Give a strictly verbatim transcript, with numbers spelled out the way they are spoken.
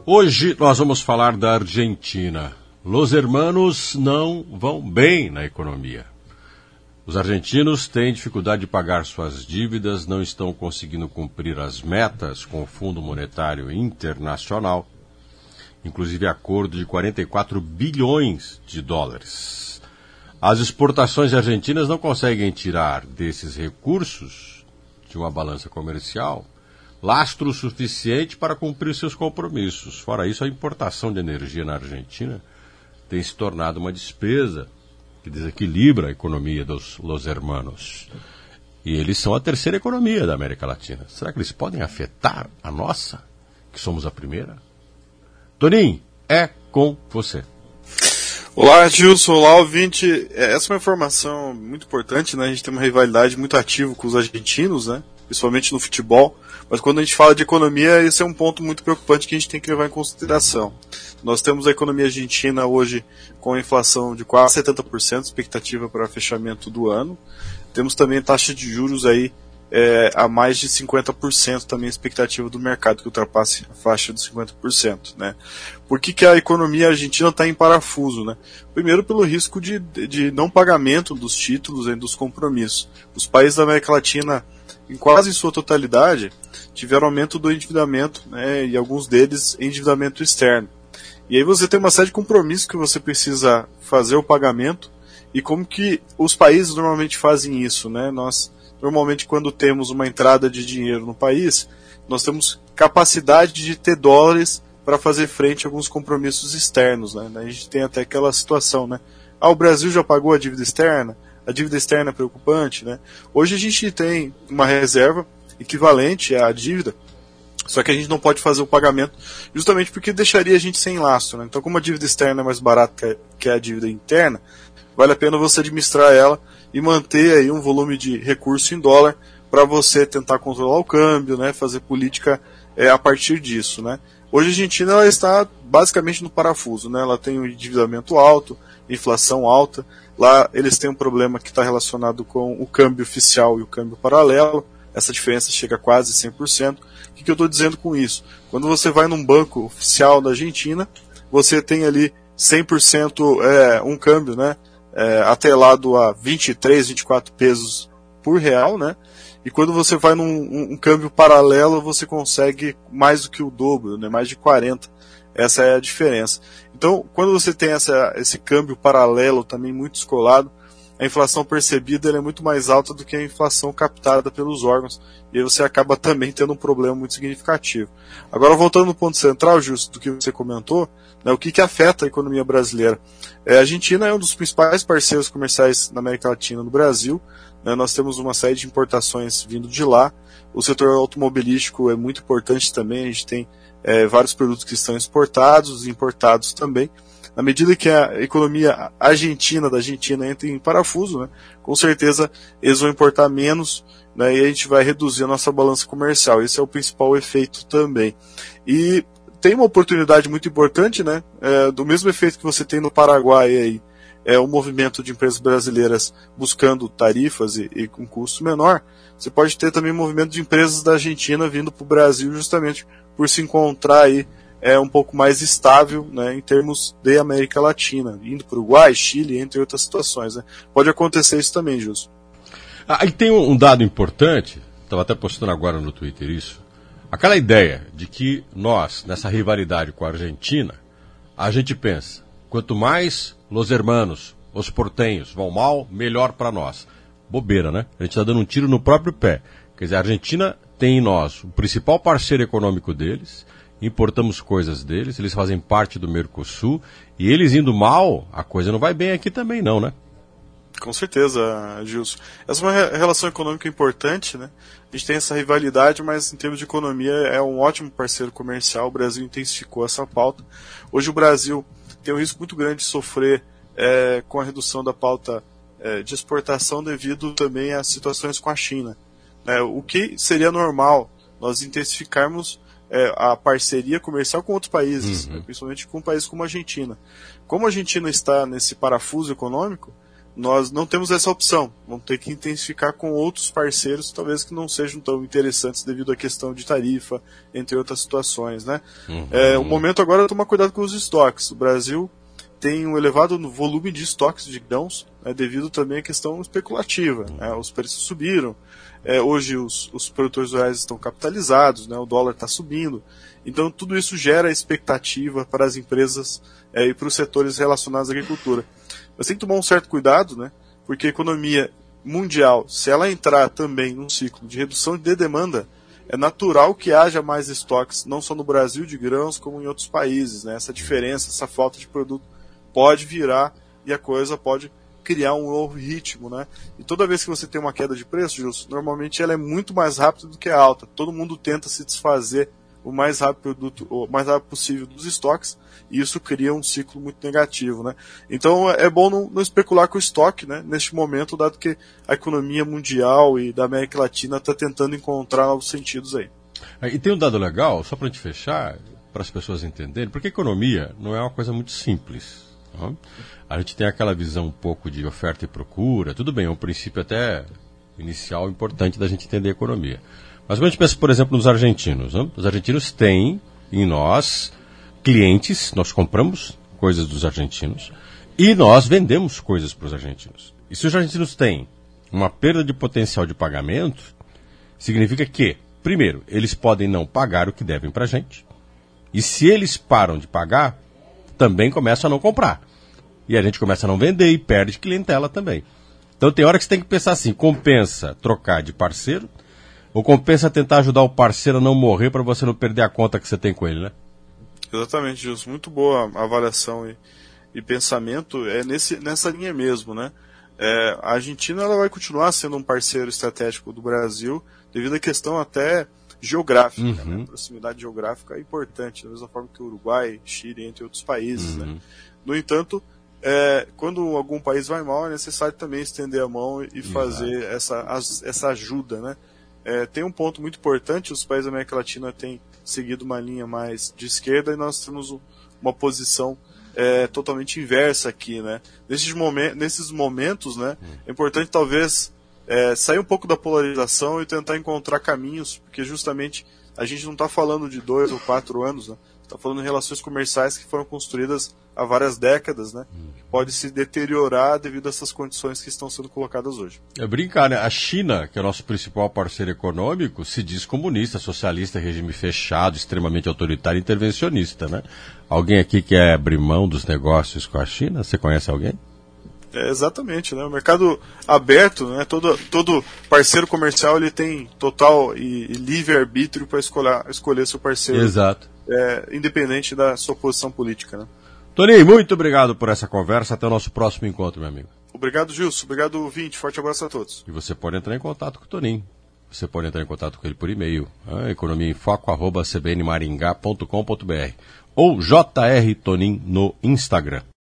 Hoje nós vamos falar da Argentina. Los hermanos não vão bem na economia. Os argentinos têm dificuldade de pagar suas dívidas, não estão conseguindo cumprir as metas com o Fundo Monetário Internacional, inclusive acordo de quarenta e quatro bilhões de dólares. As exportações argentinas não conseguem tirar desses recursos de uma balança comercial lastro suficiente para cumprir seus compromissos. Fora isso, a importação de energia na Argentina tem se tornado uma despesa que desequilibra a economia dos Los Hermanos. E eles são a terceira economia da América Latina. Será que eles podem afetar a nossa, que somos a primeira? Toninho, é com você. Olá, Gilson, olá, ouvinte. Essa é uma informação muito importante, né? A gente tem uma rivalidade muito ativa com os argentinos, né? Principalmente no futebol. Mas quando a gente fala de economia, esse é um ponto muito preocupante que a gente tem que levar em consideração. Nós temos a economia argentina hoje com a inflação de quase setenta por cento, expectativa para fechamento do ano. Temos também taxa de juros aí é, a mais de cinquenta por cento, também a expectativa do mercado que ultrapasse a faixa de cinquenta por cento. Né? Por que, que a economia argentina está em parafuso? Né? Primeiro pelo risco de, de não pagamento dos títulos e dos compromissos. Os países da América Latina, em quase sua totalidade, tiveram aumento do endividamento, né, e alguns deles endividamento externo. E aí você tem uma série de compromissos que você precisa fazer o pagamento, e como que os países normalmente fazem isso, né? Nós, normalmente, quando temos uma entrada de dinheiro no país, nós temos capacidade de ter dólares para fazer frente a alguns compromissos externos, né? A gente tem até aquela situação, né? Ah, o Brasil já pagou a dívida externa? A dívida externa é preocupante, né? Hoje a gente tem uma reserva equivalente à dívida, só que a gente não pode fazer o pagamento justamente porque deixaria a gente sem lastro, né? Então, como a dívida externa é mais barata que a dívida interna, vale a pena você administrar ela e manter aí um volume de recurso em dólar para você tentar controlar o câmbio, né? Fazer política é, a partir disso, né? Hoje a Argentina ela está basicamente no parafuso, né? Ela tem um endividamento alto, inflação alta. Lá eles têm um problema que está relacionado com o câmbio oficial e o câmbio paralelo. Essa diferença chega a quase cem por cento. O que, que eu estou dizendo com isso? Quando você vai num banco oficial da Argentina, você tem ali cem por cento é, um câmbio, né, é, atrelado a vinte e três, vinte e quatro pesos por real, né? E quando você vai num um, um câmbio paralelo, você consegue mais do que o dobro, né, mais de quarenta. Essa é a diferença. Então, quando você tem essa, esse câmbio paralelo também muito descolado, a inflação percebida ela é muito mais alta do que a inflação captada pelos órgãos, e aí você acaba também tendo um problema muito significativo. Agora, voltando no ponto central, Justo, do que você comentou, né, o que, que afeta a economia brasileira? É, a Argentina é um dos principais parceiros comerciais na América Latina no Brasil, né, nós temos uma série de importações vindo de lá, o setor automobilístico é muito importante também, a gente tem é, vários produtos que estão exportados e importados também. Na medida que a economia argentina da Argentina entra em parafuso, né, com certeza eles vão importar menos, né, e a gente vai reduzir a nossa balança comercial. Esse é o principal efeito também. E tem uma oportunidade muito importante, né, é, do mesmo efeito que você tem no Paraguai, aí, é o movimento de empresas brasileiras buscando tarifas e, e com custo menor. Você pode ter também movimento de empresas da Argentina vindo para o Brasil justamente por se encontrar aí é um pouco mais estável, né, em termos de América Latina, indo para o Uruguai, Chile, entre outras situações. Né. Pode acontecer isso também, Júlio. Ah, e tem um dado importante, estava até postando agora no Twitter isso, aquela ideia de que nós, nessa rivalidade com a Argentina, a gente pensa, quanto mais Los Hermanos, os portenhos vão mal, melhor para nós. Bobeira, né? A gente está dando um tiro no próprio pé. Quer dizer, a Argentina tem em nós o principal parceiro econômico deles, importamos coisas deles, eles fazem parte do Mercosul, e eles indo mal, a coisa não vai bem aqui também não, né? Com certeza, Gilson. Essa é uma relação econômica importante, né? A gente tem essa rivalidade, mas em termos de economia é um ótimo parceiro comercial, o Brasil intensificou essa pauta. Hoje o Brasil tem um risco muito grande de sofrer é, com a redução da pauta é, de exportação devido também às situações com a China. É, o que seria normal nós intensificarmos é, a parceria comercial com outros países, uhum. né, principalmente com um país como a Argentina. Como a Argentina está nesse parafuso econômico, nós não temos essa opção. Vamos ter que intensificar com outros parceiros, talvez que não sejam tão interessantes devido à questão de tarifa, entre outras situações, né? Uhum. É, o momento agora é tomar cuidado com os estoques. O Brasil tem um elevado volume de estoques de grãos, né, devido também à questão especulativa. Uhum. Né? Os preços subiram. É, hoje os, os produtores rurais estão capitalizados, né, o dólar está subindo. Então tudo isso gera expectativa para as empresas é, e para os setores relacionados à agricultura. Mas tem que tomar um certo cuidado, né, porque a economia mundial, se ela entrar também num ciclo de redução de demanda, é natural que haja mais estoques, não só no Brasil de grãos, como em outros países. Né? Essa diferença, essa falta de produto pode virar e a coisa pode criar um novo ritmo, né? E toda vez que você tem uma queda de preço, Gilson, normalmente ela é muito mais rápida do que a alta. Todo mundo tenta se desfazer o mais rápido, o mais rápido possível dos estoques, e isso cria um ciclo muito negativo, né? Então é bom não, não especular com o estoque, né? Neste momento, dado que a economia mundial e da América Latina está tentando encontrar novos sentidos aí. E tem um dado legal, só para a gente fechar, para as pessoas entenderem, porque economia não é uma coisa muito simples. Não? A gente tem aquela visão um pouco de oferta e procura, tudo bem, é um princípio até inicial importante da gente entender a economia. Mas quando a gente pensa, por exemplo, nos argentinos, não? Os argentinos têm em nós clientes, nós compramos coisas dos argentinos e nós vendemos coisas para os argentinos. E se os argentinos têm uma perda de potencial de pagamento, significa que, primeiro, eles podem não pagar o que devem para a gente, e se eles param de pagar, também começam a não comprar. E a gente começa a não vender e perde clientela também. Então tem hora que você tem que pensar assim, compensa trocar de parceiro, ou compensa tentar ajudar o parceiro a não morrer para você não perder a conta que você tem com ele, né? Exatamente, Gilson. Muito boa a avaliação e, e pensamento é nesse, nessa linha mesmo, né? É, a Argentina ela vai continuar sendo um parceiro estratégico do Brasil devido à questão até geográfica, uhum. né? A proximidade geográfica é importante, da mesma forma que o Uruguai, Chile, entre outros países, uhum. né? No entanto, é, quando algum país vai mal, é necessário também estender a mão e fazer essa, essa ajuda, né? É, tem um ponto muito importante, os países da América Latina têm seguido uma linha mais de esquerda e nós temos uma posição é, totalmente inversa aqui, né? Nesses, momen- nesses momentos, né, é importante talvez é, sair um pouco da polarização e tentar encontrar caminhos, porque justamente a gente não está falando de dois ou quatro anos, né? Está falando de relações comerciais que foram construídas há várias décadas, né? Que pode se deteriorar devido a essas condições que estão sendo colocadas hoje. É brincar, né? A China, que é o nosso principal parceiro econômico, se diz comunista, socialista, regime fechado, extremamente autoritário e intervencionista, né? Alguém aqui quer abrir mão dos negócios com a China? Você conhece alguém? É, exatamente, né? O mercado aberto, né? Todo, todo parceiro comercial ele tem total e, e livre arbítrio para escolher, escolher seu parceiro. Exato. É, independente da sua posição política, né? Toninho, muito obrigado por essa conversa. Até o nosso próximo encontro, meu amigo. Obrigado, Gilson. Obrigado, ouvinte. Forte abraço a todos. E você pode entrar em contato com o Toninho. Você pode entrar em contato com ele por e-mail, ah, economiaemfoco arroba c b n maringá ponto com ponto b r ou J R Tonin no Instagram.